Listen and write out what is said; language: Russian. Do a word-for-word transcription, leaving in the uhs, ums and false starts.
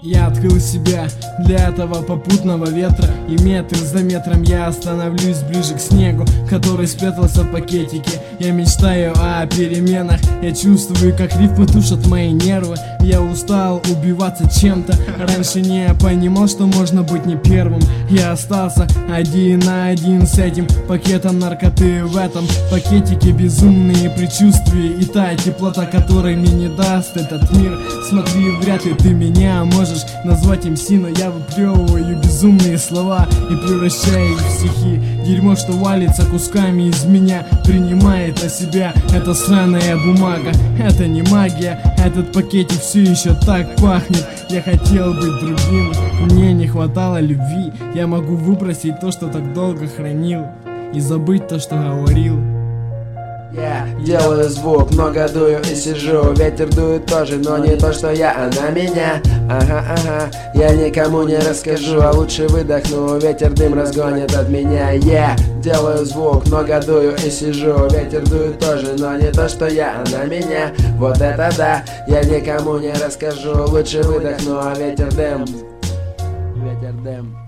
Я открыл себя для этого попутного ветра, и метр за метром я становлюсь ближе к снегу, который спрятался в пакетике. Я мечтаю о переменах, я чувствую, как рифмы тушат мои нервы. Я устал убиваться чем-то, раньше не понимал, что можно быть не первым. Я остался один на один с этим пакетом наркоты. В этом пакетике безумные предчувствия и та теплота, которой мне не даст этот мир. Смотри, вряд ли ты меня можешь назвать эм си, но я выплевываю безумные слова и превращаю их в стихи. Дерьмо, что валится кусками из меня, принимает на себя эта сраная бумага. Это не магия, этот пакетик все еще так пахнет. Я хотел быть другим, мне не хватало любви. Я могу выбросить то, что так долго хранил, и забыть то, что говорил. Я делаю звук, много дую и сижу. Ветер дует тоже, но не то, что я, а на меня. Ага, ага, я никому не расскажу, а лучше выдохну. Ветер дым разгонит от меня. Я делаю звук, много дую и сижу. Ветер дует тоже, но не то, что я, а на меня. Вот это да, я никому не расскажу. Лучше выдохну, а ветер дым. Ветер дым.